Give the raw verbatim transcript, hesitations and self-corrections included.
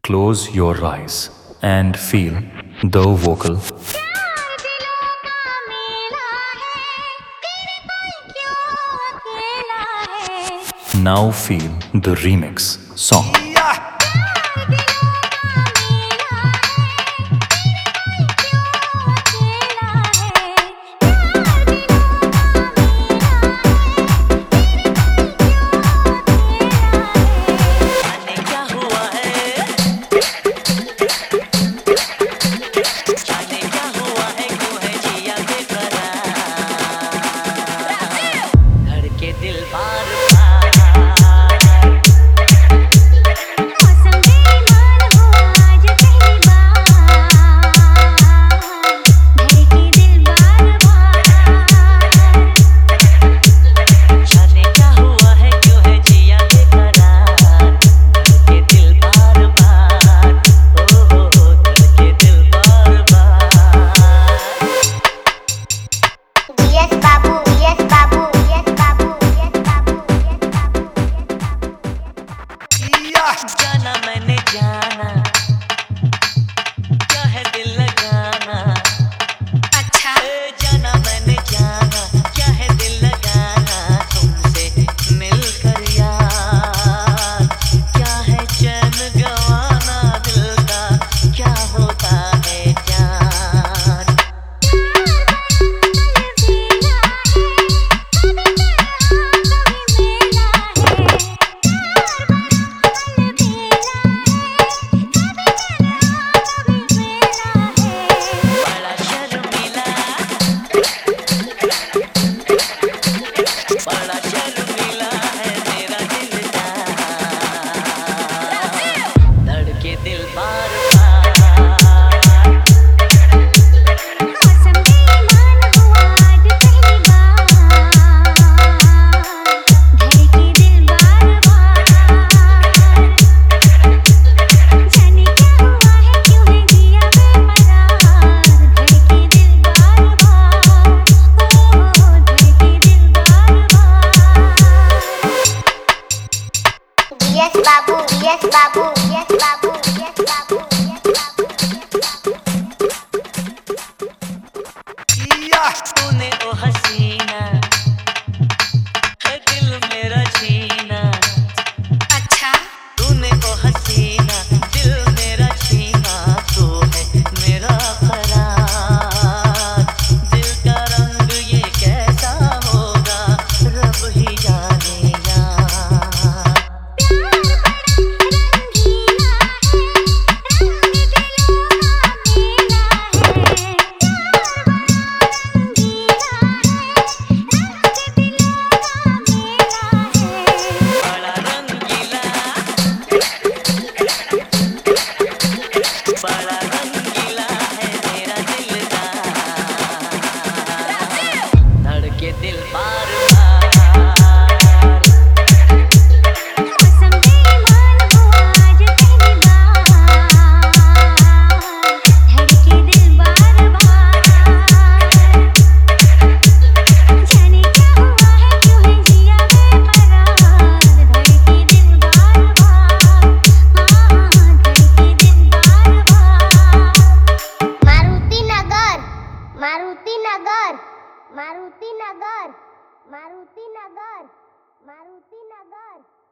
Close your eyes and feel the vocal. Now feel the remix song. जाना मैंने जाना क्या है दिल लगाना। अच्छा जाना मैंने जाना क्या है दिल लगाना तुमसे मिलकर यार क्या है चैन गवाना दिल का क्या होता है जान। Yes, babu, yes, babu, yes, babu, yes, babu, yes, babu. तूने ओ हसीना है दिल मेरा छीना। अच्छा तूने ओ हसीना दिल मेरा छीना तू है मेरा फरार। दिल का रंग ये कैसा होगा रब ही जाने यार। बड़ा रंगीला है मेरा दिलदार धड़के दिल बार बार। मौसम बेईमान हुआ आज पहली बार धड़के दिल बार बार। जाने क्या हुआ है क्यों है जिया बेकरार धड़के दिल बार बार। हाँ धड़के दिल बार बार। मारुति नगर मारुति नगर मारुति नगर मारुति नगर मारुति नगर।